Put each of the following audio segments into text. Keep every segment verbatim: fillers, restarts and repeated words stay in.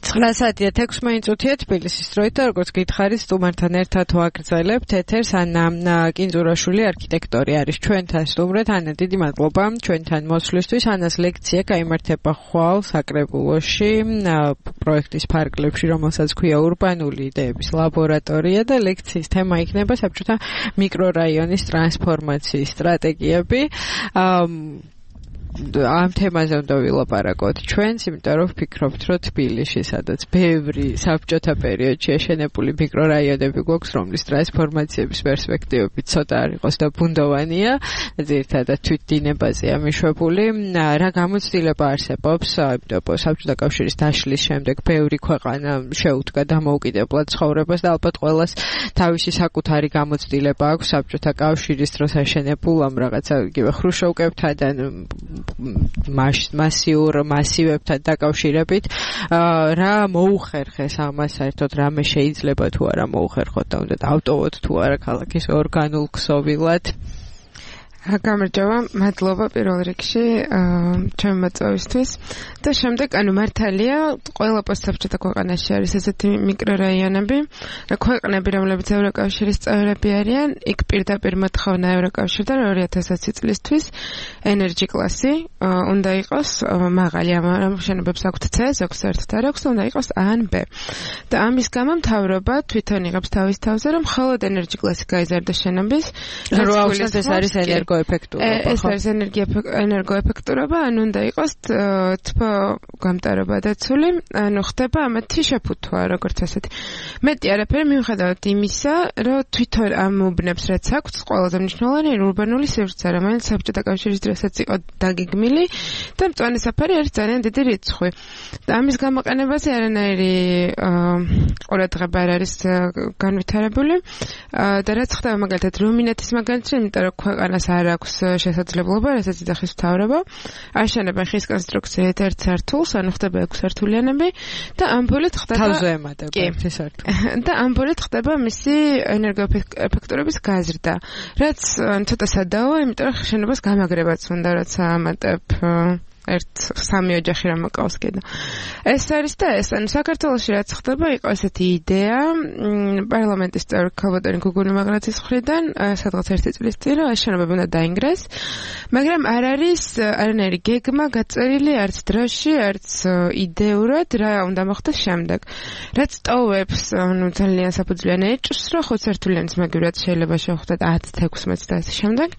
ცხრა საათია თექვსმეტ წუთია თბილისის დროით და როგორც გითხარით სტუმართან ერთად ვაგრძელებთ ეთერს ანა კინძურაშვილი არქიტექტორი არის ჩვენთან სტუმრად. ანა, დიდი მადლობა ჩვენთან მოსვლისთვის. ანას ლექცია გაიმართება ხვალ საკრებულოში პროექტის ფარგლებში, რომელსაც ქვია ურბანული იდეების ლაბორატორია და ლექციის თემა იქნება საბჭოთა მიკრორაიონის ტრანსფორმაციის სტრატეგიები. ამ თემაზე უნდა ვილაპარაკოთ ჩვენც, იმიტომ რომ ვფიქრობთ, რომ თბილისში, სადაც ბევრი საბჭოთა პერიოდში აშენებული მიკრორაიონები გვაქვს, რომლის ტრანსფორმაციების პერსპექტივები ცოტა არ იყოს და ბუნდოვანია, ძირითადად თვითდინებაზეა მიშვებული. რა გამოცდილება არსებობს, იმიტომ საბჭოთა კავშირის დაშლის შემდეგ ბევრი ქვეყანა შეუდგა დამოუკიდებლად ცხოვრებას და ალბათ ყველას თავისი საკუთარი გამოცდილება აქვს საბჭოთა კავშირის დროს აშენებულ ამ რაღაცა იგივე ხრუშოვკებთან მასიურ მასივებთან დაკავშირებით რა მოუხერხეს ამას საერთოდ რამე შეიძლება თუ არა მოუხერხოთ და უნდა ავტოვოთ თუ არა ქალაქის ორგანულ ქსოვილად. გამარჯობა, მადლობა პირველ რიგში ჩემი მოწვევისთვის და შემდეგ ანუ მართალია ყველა პოსტსაბჭოთა ქვეყანაში არის ესეთი მიკრორაიონები და ქვეყნები რომლებიც ევროკავშირის წევრები არიან იქ პირდაპირ მოთხოვნა ევროკავშირიდან ორი ათასი წლისთვის ენერჯი კლასი უნდა იყოს მაღალი ამ შენობებს აქვთ C, ზოგს ერთად არ აქვს, უნდა იყოს A ან B და ამის გამო მთავრობა თვითონ იღებს თავის თავზე რომ მხოლოდ ენერჯი კლასი გაიზარდა შენობის რა ეს არის ენერგო ეს არის ენერგოეფექტურობა, ანუ უნდა იყოს თბო გამტარობა დაცული, ანუ ხდება ამათი შეფუთვა, როგორც ასეთი. მეტი არაფერი მიუხედავად იმისა, რომ თვითონ ამ უბნებს რაც აქვს, ყველაზე მნიშვნელოვანი ურბანული სივრცე, რომელიც საბჭოთა კავშირის დროსაც იყო დაგეგმილი და მწვანე საფარი არის ძალიან დიდი რიცხვი. და ამის გამოყენებაზე არანაირი ყურადღება არ არის განვითარებული და რაც ხდება მაგალითად რუმინეთის მაგალითში, იმიტომ რომ ქვეყანას არ აქვს შესაძლებლობა, რასაც იძახის მთავრობა, აშენებენ ხის კონსტრუქციით ერთ სართულს, ანუ ხდება ექვსი სართულიანები და ამ ფულით ხდება თავზე ემატება ერთი სართული. და ამ ფულით ხდება მისი ენერგოეფექტურობის გაზრდა, რაც ცოტა სადაოა, იმიტომ რომ შენობას გამაგრებაც უნდა, როცა ამატებ ერთ სამი ოჯახი რომ მოკავს კიდე. ეს არის და ეს, ანუ საქართველოში რაც ხდება, იყო ესეთი იდეა პარლამენტის წევრი ქალბატონი გუგუნი მაგრაცის მხრიდან, სადღაც ერთი წლის წინ, რომ ეს შენობები უნდა დაინგრეს, მაგრამ არ არის არანაირი გეგმა გაწერილი არც დროში, არც იდეურად რა უნდა მოხდეს შემდეგ. რაც ტოვებს, ანუ ძალიან საფუძვლიანი ეჭვს, რომ ხუთ სართულიანის მაგივრად შეიძლება შევხვდეთ ათი, თექვსმეტი და ასე შემდეგ.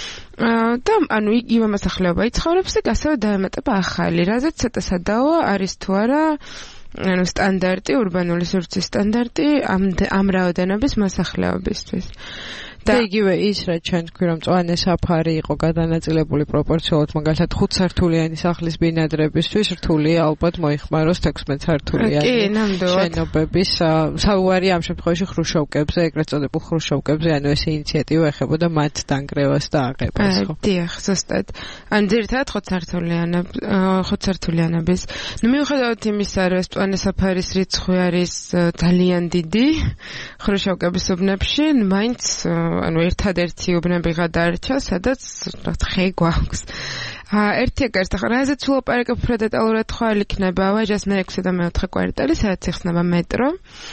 და ანუ იმ მოსახლეობა იცხოვრებს და ასევე დაემატება ახალი, რაზეც ცოტა სადაოა არის თუ არა ანუ სტანდარტი, ურბანული სივრცის სტანდარტი ამ ამ რაოდენობის მოსახლეობისთვის. და იგივე ის რაც ჩვენ თქვი რომ მწვანე საფარი იყო გადანაწილებული პროპორციულად მაგალითად ხუთ სართულიანი სახლის ბინადრებისთვის რთულია ალბათ მოიხმაროს თექვსმეტ სართულიანი შენობების საუბარი ამ შემთხვევაში ხრუშოვკებზე, ეგრეთ წოდებულ ხრუშოვკებზე, ანუ ეს ინიციატივა ეხებოდა მათ დანგრევას და აღებას, ხო? დიახ, ზუსტად. ან ძირითადად ხუთ სართულიანების ხუთ სართულიანების. ნუ მიუხედავად იმისა, რომ ეს მწვანე საფარის რიცხვი არის ძალიან დიდი ხრუშოვკების უბნებში, მაინც ანუ ერთადერთი უბნები გადაარჩა, სადაც ხე გვაქვს. ერთი ეგრეთ ახლა რაზეც ვილაპარაკებ უფრო დეტალურად ხვალ იქნება ვაჟას მეექვსე და მეოთხე კვარტალი, სადაც იხსნება მეტრო.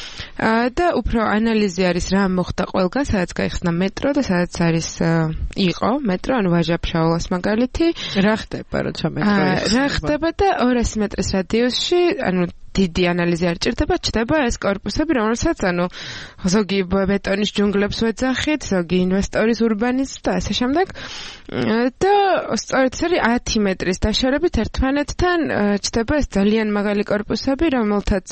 და უფრო ანალიზი არის რა მოხდა ყველგან, სადაც გაიხსნა მეტრო და სადაც არის იყო მეტრო, ანუ ვაჟა-ფშაველას მაგალითი. რა ხდება, როცა მეტრო იხსნება? რა ხდება და ორასი მეტრის რადიუსში, ანუ დიდი ანალიზი არ ჭირდება, ჩდება ეს კორპუსები, რომელსაც ანუ ზოგი ბეტონის ჯუნგლებს ვეძახით, ზოგი ინვესტორის ურბანიზმს და ასე შემდეგ. და სწორედ ეს არის ათი მეტრის დაშორებით ერთმანეთთან ჩდება ეს ძალიან მაღალი კორპუსები, რომელთაც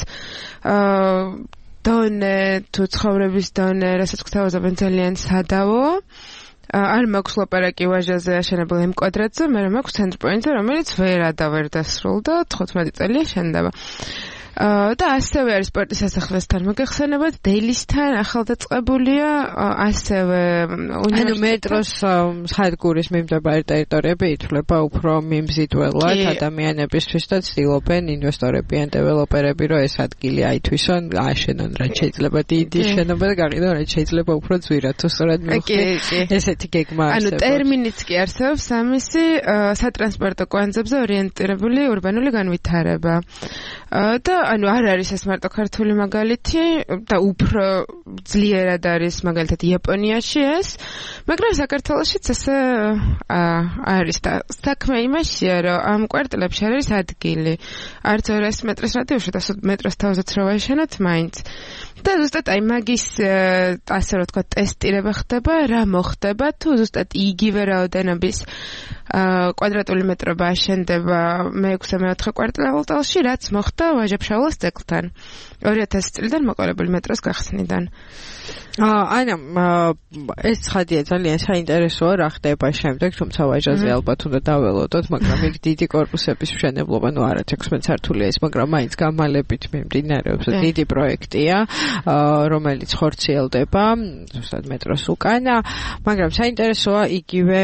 დონე თუ ცხოვრების დონე, რასაც გვთავაზობენ ძალიან სადავოა. არ მაქვს ლაპარაკი ვაჟაზე აშენებულ იმ კვადრატზე, მაგრამ მაქვს ცენტრპოინტზე, რომელიც ვერ ადავერ დასრულდა, თხუთმეტი წელია შენდება. და ასევე არის სპორტის სასახლესთან მოგეხსენებათ, დეილისთან ახალდაწყებულია, ასევე ანუ მეტროს სადგურის მიმდებარე ტერიტორიები ითვლება უფრო მიმზიდველად ადამიანებისთვის და ცდილობენ ინვესტორები ან დეველოპერები, რომ ეს ადგილი აითვისონ, აშენონ, რაც შეიძლება დიდი შენობა და გაყიდონ, რაც შეიძლება უფრო ძვირად, თუ სწორად მივხვდი. ესეთი გეგმა არსებობს. ანუ ტერმინიც კი არსებობს ამისი სატრანსპორტო კვანძებზე ორიენტირებული ურბანული განვითარება. და ანუ არ არის ეს მარტო ქართული მაგალითი და უფრო ძლიერად არის მაგალითად იაპონიაში ეს, მაგრამ საქართველოშიც ესე არის და საქმე იმაშია, რომ ამ კვარტლებში არ არის ადგილი. არც ორასი მეტრის რადიუსში და მეტროს თავზეც რო ვაეშენოთ მაინც. და ზუსტად აი მაგის ასე რომ თქვა ტესტირება ხდება, რა მოხდება თუ ზუსტად იგივე რაოდენობის კვადრატული მეტრობა აშენდება მეექვსე მეოთხე კვარტალში, რაც მოხდა ვაჟა-ფშაველას ძეგლთან ორი ათასი წლიდან მოყოლებული მეტროს გახსნიდან. ანა ეს ცხადია ძალიან საინტერესოა რა ხდება შემდეგ, თუმცა ვაჟაზე ალბათ უნდა დაველოდოთ, მაგრამ იქ დიდი კორპუსების მშენებლობა, ნუ არა თექვსმეტ სართულია ის, მაგრამ მაინც გამალებით მიმდინარეობს, დიდი პროექტია, რომელიც ხორციელდება ზუსტად მეტროს უკან, მაგრამ საინტერესოა იგივე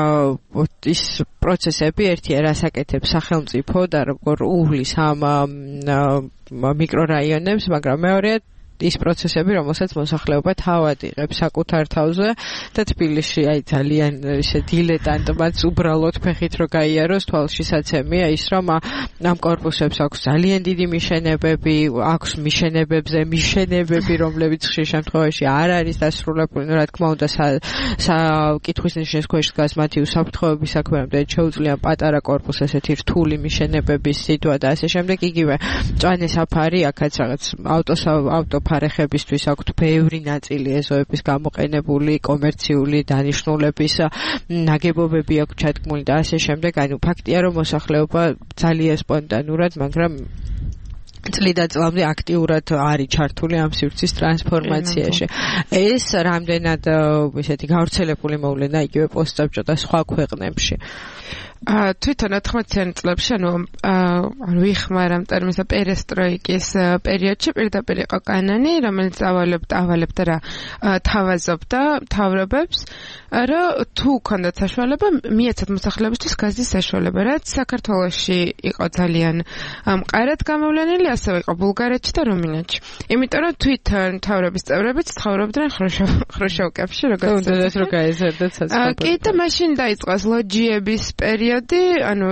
ის პროცესები, ერთია რას აკეთებს სახელმწიფო და როგორ უვლის ამ მიკრორაიონებს, მაგრამ მეორეა ის პროცესები, რომელსაც მოსახლეობა თავად იღებს საკუთარ თავზე და თბილისში აი ძალიან ისე დილეტანტმაც უბრალოდ ფეხით რო გაიაროს თვალშისაცემია ის, რომ ამ კორპუსებს აქვს ძალიან დიდი მიშენებები, აქვს მიშენებებზე მიშენებები, რომლებიც ხშირ შემთხვევაში არ არის დასრულებული, ну რა თქმა უნდა საკითხვის ნიშნის ქვეშ დგას მათი უსაფრთხოების საქმე, რამდენიც შეუძლია პატარა კორპუსს ესეთი რთული მიშენებების სიტუა და ასე შემდეგ. იგივე მწვანე საფარი, აქაც რაღაც ავტოს ავტო ფარეხებისთვის აქვთ ბევრი ნაწილი ეზოების გამოყენებული, კომერციული დანიშნულების ნაგებობები აქვს ჩადგმული და ასე შემდეგ. ანუ ფაქტია, რომ მოსახლეობა ძალიან სპონტანურად, მაგრამ წლიდან წლამდე აქტიურად არის ჩართული ამ სივრცის ტრანსფორმაციაში. ეს რამდენად ისეთი გავრცელებული მოვლენა იგივე პოსტსაბჭო და სხვა ქვეყნებში. ა თვითონ ათმოციანი წლებში, ანუ ანუ ვიხმარ ამ ტერმინს პერესტროიკის პერიოდში პირდაპირ იყო კანონი, რომელიც ავალებდა ავალებდა რა თავაზობდა მთავრობებს, რომ თუ ქონდათ საშუალება, მიეცათ მოსახლეობისთვის გაზის საშუალება, რაც საქართველოში იყო ძალიან მყარად გამოვლენილი, ასევე იყო ბულგარეთში და რუმინეთში. იმიტომ რომ თვითონ მთავრობის წევრებიც ცხოვრობდნენ ხრუშოვკებში, როგორც უნდა რომ გაეზარდათ საწყობად. კი და მაშინ დაიწყო ლოჯიების პერიოდი, ანუ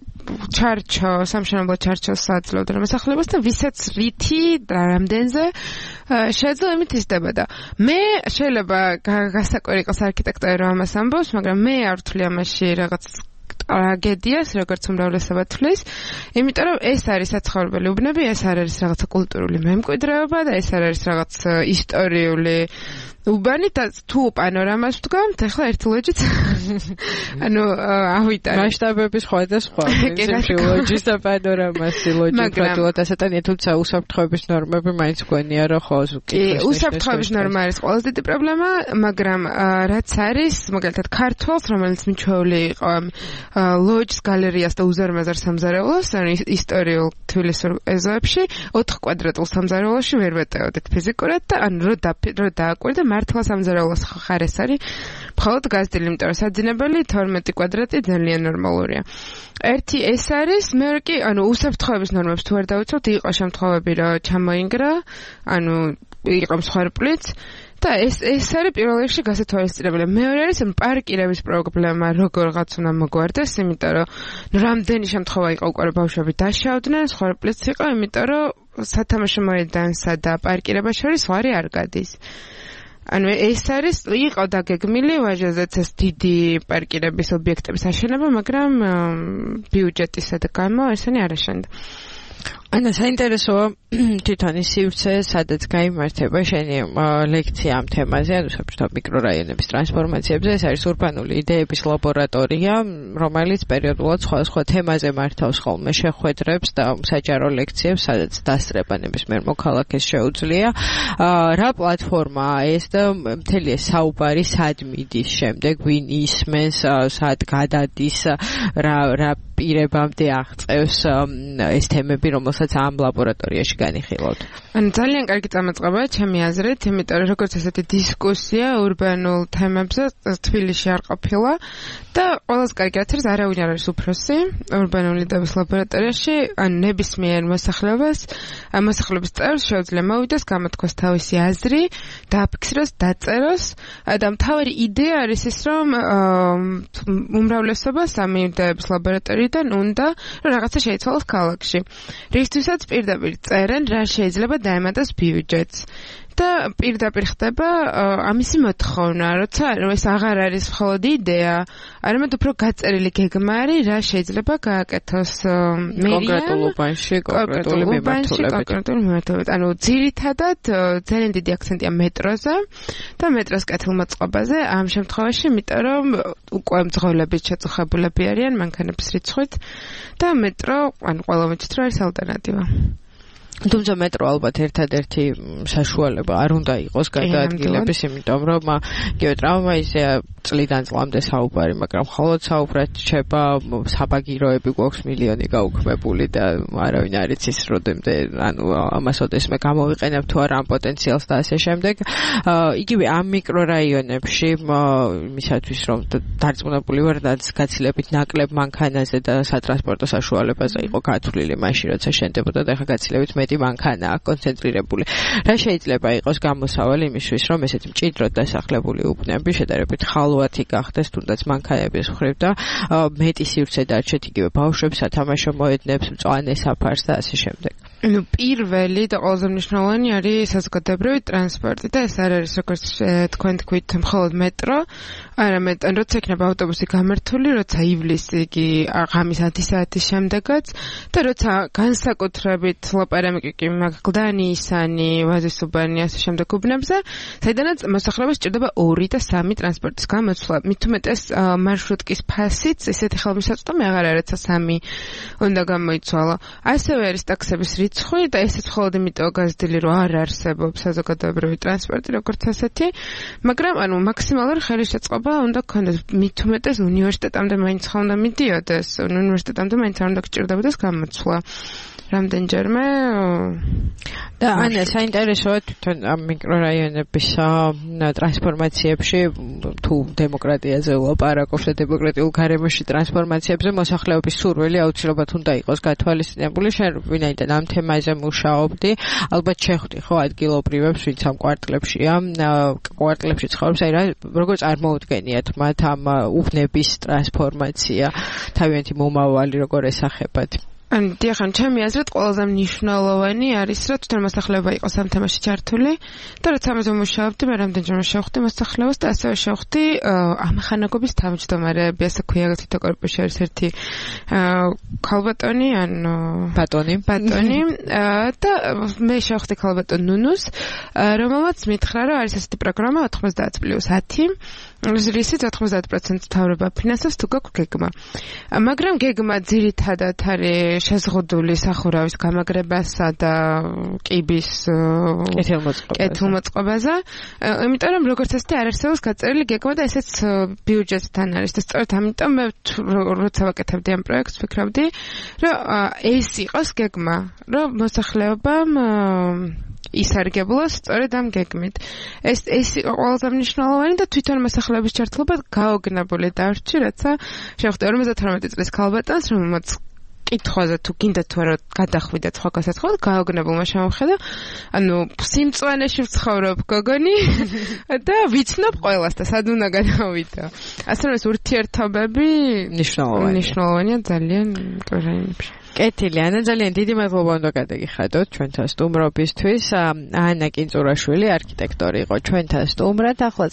ჩარჩო, სამშენებლო ჩარჩოს საძლევდა მოსახლეობას და ვისაც რითი და რამდენზე შეძლო იმით იზრდებოდა. მე შეიძლება გასაკვირი იყოს არქიტექტორი რომ ამას ამბობს, მაგრამ მე არ ვთვლი ამაში რაღაც ტრაგედიას, როგორც უმრავლესობა თვლის, იმიტომ რომ ეს არის საცხოვრებელი უბნები, ეს არ არის რაღაცა კულტურული მემკვიდრეობა და ეს არ არის რაღაც ისტორიული უბანი და თუ პანორამას ვდგამთ, ახლა ერთი ლოჯიც ანუ ავიტანე. მასშტაბები სხვა და სხვა. პრინციპში ლოჯის და პანორამასი ლოჯი ფაქტობრივად ასეთანია, თუმცა უსაფრთხოების ნორმები მაინც გვენია, რომ ხო კი, უსაფრთხოების ნორმა არის ყველაზე დიდი პრობლემა, მაგრამ რაც არის, მაგალითად ქართველს, რომელიც მიჩვეული იყო ლოჯს, გალერეას და უზარმაზარ სამზარეულოს, ანუ ისტორიულ თბილისურ ეზოებში, ოთხ კვადრატულ სამზარეულოში ვერ ვეტეოდეთ ფიზიკურად და ანუ რო დააკვირდა მართლა სამზარეულოს ხარ ეს არის მხოლოდ გაზრდილი, იმიტომ რომ საძინებელი თორმეტი კვადრატი ძალიან ნორმალურია. ერთი ეს არის, მეორე კი, ანუ უსაფრთხოების ნორმებს თუ არ დავიცავთ, იყო შემთხვევები, რომ ჩამოინგრა, ანუ იყო მსხვერპლიც და ეს ეს არის პირველ რიგში გასათვალისწინებელი. მეორე არის პარკირების პრობლემა, როგორღაც უნდა მოგვარდეს, იმიტომ რომ რამდენი შემთხვევა იყო უკვე ბავშვები დაშავდნენ, მსხვერპლიც იყო, იმიტომ რომ სათამაშო მოედანსა და პარკირებას შორის ვარი არ გადის. ანუ ეს არის იყო დაგეგმილი ვაჟაზეც ეს დიდი პარკირების ობიექტების აშენება, მაგრამ ბიუჯეტისა და გამო ესენი არ აშენდა. ანა საინტერესოა თვითონ ის სივრცე, სადაც გაიმართება შენი ლექცია ამ თემაზე, ანუ საბჭოთა მიკრორაიონების ტრანსფორმაციებზე. ეს არის ურბანული იდეების ლაბორატორია, რომელიც პერიოდულად სხვადასხვა თემაზე მართავს ხოლმე შეხვედრებს და საჯარო ლექციებს, სადაც დასწრება ნებისმიერ მოქალაქეს შეუძლია. რა პლატფორმაა ეს და მთელი ეს საუბარი სად მიდის შემდეგ, ვინ ისმენს, სად გადადის, რა რა პირებამდე აღწევს ეს თემები, რომელსაც ამ ლაბორატორიაში განიხილავთ. ან ძალიან კარგი წამოწყებაა ჩემი აზრით, იმიტომ რომ როგორც ესეთი დისკუსია ურბანულ თემებზე თბილისში არ ყოფილა და ყველას კარგი არის, არავინ არ არის უფროსი ურბანული დაბის ლაბორატორიაში, ან ნებისმიერ მოსახლეობას, მოსახლეობის წევრს შეუძლია მოვიდეს, გამოთქვას თავისი აზრი, დააფიქსიროს, დაწეროს და მთავარი იდეა არის ის, რომ უმრავლესობა სამი დაბის ლაბორატორიიდან უნდა რომ რაღაცა შეიცვალოს ქალაქში. რისთვისაც პირდაპირ წერენ, რა შეიძლება დაემატოს ბიუჯეტს. და პირდაპირ ხდება ამისი მოთხოვნა, როცა ეს აღარ არის მხოლოდ იდეა, არამედ უფრო გაწერილი გეგმა არის, რა შეიძლება გააკეთოს მერიამ კონკრეტულობაში, კონკრეტული მიმართულებით. მიმართულებით. ანუ ძირითადად ძალიან დიდი აქცენტია მეტროზე და მეტროს კეთილმოწყობაზე ამ შემთხვევაში, იმიტომ რომ უკვე მძღოლებით შეწუხებულები არიან მანქანების რიცხვით და მეტრო, ანუ ყველა მოჩვით რომ არის ალტერნატივა. თუმცა მეტრო ალბათ ერთადერთი საშუალება არ უნდა იყოს გადაადგილების, იმიტომ რომ იგივე ტრამვაიზე წლიდან წლამდე საუბარი, მაგრამ მხოლოდ საუბრად რჩება, საბაგიროები გვაქვს მილიონი გაუქმებული და არავინ არ იცის როდემდე, ანუ ამას ოდესმე გამოვიყენებ თუ არა ამ პოტენციალს და ასე შემდეგ. იგივე ამ მიკრორაიონებში იმისათვის რომ დარწმუნებული ვარ, რაც გაცილებით ნაკლებ მანქანაზე და სატრანსპორტო საშუალებაზე იყო გათვლილი მაშინ, როცა შენდებოდა და ახლა გაცილებით მეტი მანქანაა კონცენტრირებული. რა შეიძლება იყოს გამოსავალი იმისთვის, რომ ესეთი მჭიდროდ დასახლებული უბნები შედარებით ხალვათი გახდეს, თუნდაც მანქანების მხრივ და მეტი სივრცე დარჩეთ იგივე ბავშვებს, სათამაშო მოედნებს, მწვანე საფარს და ასე შემდეგ. ну პირველი და ყველაზე მნიშვნელოვანი არის საზოგადოებრივი ტრანსპორტი და ეს არ არის როგორც თქვენ თქვით მხოლოდ მეტრო, არამედ როცა იქნება ავტობუსი გამართული, როცა ივლისი იგი ღამის ათი საათის შემდეგაც და როცა განსაკუთრებით ლაპარაკი კი მაგდანი ისანი, ვაზისუბანი ასე შემდეგ უბნებზე, საიდანაც მოსახლეობას სჭირდება ორი და სამი ტრანსპორტის გამოცვლა. მით უმეტეს მარშრუტკის ფასიც ესეთი ხელმისაწვდომი აღარ არის, როცა სამი უნდა გამოიცვალო. ასევე არის ტაქსების რიცხვი და ესეც მხოლოდ იმიტომ გაზრდილი რომ არ არსებობს საზოგადოებრივი ტრანსპორტი როგორც ასეთი, მაგრამ ანუ მაქსიმალური ხელისეწყობა უნდა გქონდეს. მით უმეტეს უნივერსიტეტამდე მაინც ხონდა მიდიოდეს, უნივერსიტეტამდე მაინც არ უნდა გჭირდებოდეს გამოცვლა. რამდენჯერმე და ანა საინტერესოა თვითონ ამ მიკრორაიონების ტრანსფორმაციებში თუ დემოკრატიაზე ვლაპარაკობთ და დემოკრატიულ გარემოში ტრანსფორმაციებზე მოსახლეობის სურვილი აუცილებლად უნდა იყოს გათვალისწინებული. შენ ვინაიდან ამ თემაზე მუშაობდი, ალბათ შეხვდი ხო ადგილობრივებს, ვინც ამ კვარტლებშია, კვარტლებში ცხოვრობს, აი რა როგორ წარმოუდგენიათ მათ ამ უბნების ტრანსფორმაცია, თავიანთი მომავალი როგორ ესახებათ? ან დიახან, ჩემი აზრით ყველაზე მნიშვნელოვანი არის, რომ თვითონ მოსახლეობა იყოს ამ თემაში ჩართული და რაც ამაზე მუშაობდი, მე რამდენჯერმე შევხვდი მოსახლეობას და ასევე შევხვდი ამხანაგობის თავმჯდომარეები, ასე ქვია თითო კორპუსში არის ერთი ქალბატონი, ან ბატონი, ბატონი და მე შევხვდი ქალბატონ ნუნუს, რომელმაც მითხრა, რომ არის ასეთი პროგრამა ოთხმოცდაათ პლუს ათი, რისიც ოთხმოცდაათ პროცენტს თავრობა ფინანსებს თუ გაქვს გეგმა. მაგრამ გეგმა ძირითადად არის შეზღუდული სახურავის გამაგრებასა და კიბის კეთილმოწყობაზე. იმიტომ რომ როგორც ასეთი არ არსებობს გაწერილი გეგმა და ესეც ბიუჯეტთან არის და სწორედ ამიტომ მე როცა ვაკეთებდი ამ პროექტს ვფიქრობდი, რომ ეს იყოს გეგმა, რომ მოსახლეობამ ისარგებლოს სწორედ ამ გეგმით. ეს ეს იყო ყველაზე მნიშვნელოვანი და თვითონ მოსახლეობის ჩართულობა გაოგნებული დარჩი, რაცა შევხვდი ორმოცდათორმეტი წლის ქალბატონს, რომელმაც კითხვაზე თუ გინდა თუ არა გადახვიდა სხვა გასაცხადად, გაოგნებულმა შემოხედა, ანუ სიმწვანეში ვცხოვრობ გოგონი და ვიცნობ ყველას და სად უნდა გადავიდო. ასე რომ ეს ურთიერთობები მნიშვნელოვანია. მნიშვნელოვანია ძალიან პროგრამებში. კეთილი, ანა, ძალიან დიდი მადლობა უნდა გადაგიხადოთ ჩვენთან სტუმრობისთვის. ანა კინწურაშვილი, არქიტექტორი იყო ჩვენთან სტუმრად. ახლა